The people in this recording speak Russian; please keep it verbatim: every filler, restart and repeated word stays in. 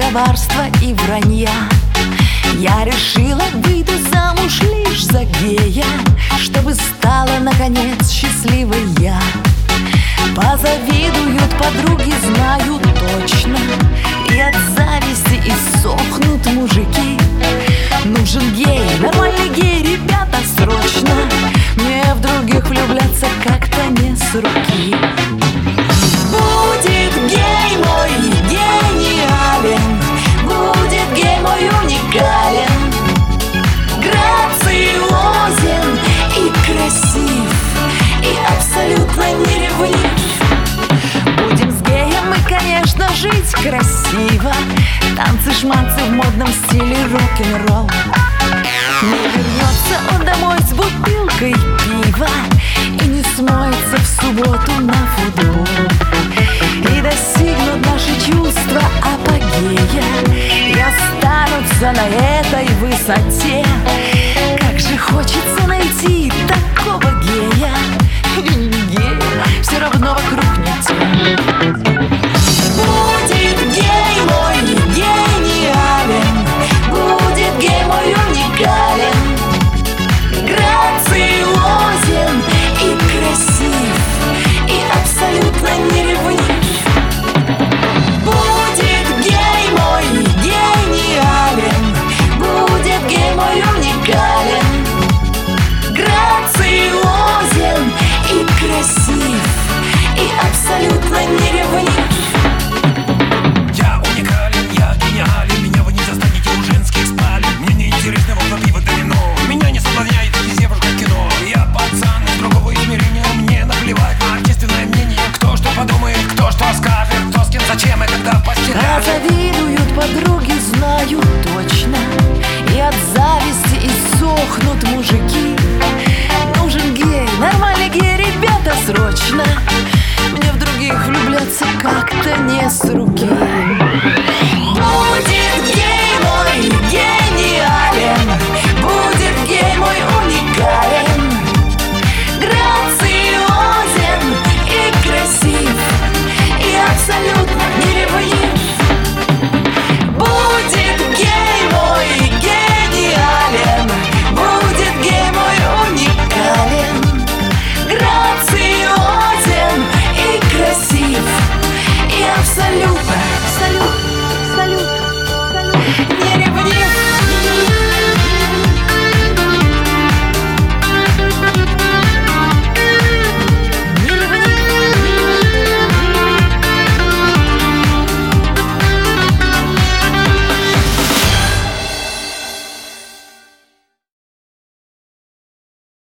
коварства и вранья. Я решила, выйду замуж лишь за гея, чтобы стала, наконец, счастливой я. Позавидуют подруги, знаю точно, и от зависти иссохнут мужики. Нужен гей, нормальный гей, ребята, срочно. Мне в других влюбляться как-то не с руки. Будет гей мой гениален, будет гей мой уникален, грациозен и красив, и абсолютно не ревнив. Будем с геем мы, конечно, жить красиво, танцы-шманцы в модном стиле рок-н-ролл. Не вернется он домой с бутылкой пива и не смоется в субботу на футбол. И достигнут наши чувства апогея и останутся на этой высоте. Как же хочется найти такого гея, или не гея, все равно вокруг не те. Будет гей мой гениален, будет гей мой уникален, грациозен и красив, и абсолютно не ревнив. Будет гей мой гениален, будет гей мой уникален, грациозен и красив, и абсолютно не ревнив. Я уникален, я гениален, меня вы не застанете у женских спален. Мне не интересно вот пиво домино, меня не соблазняет эти девушка кино. Я пацан из другого измерения, мне наплевать на общественное мнение. Кто что подумает, кто что скажет, кто с кем, зачем и когда в постели. Позавидуют подруги, знаю точно, и от зависти иссохнут мужики. Нужен гей, нормальный гей, ребята, срочно. Мне в других влюбляться как-то не с руки.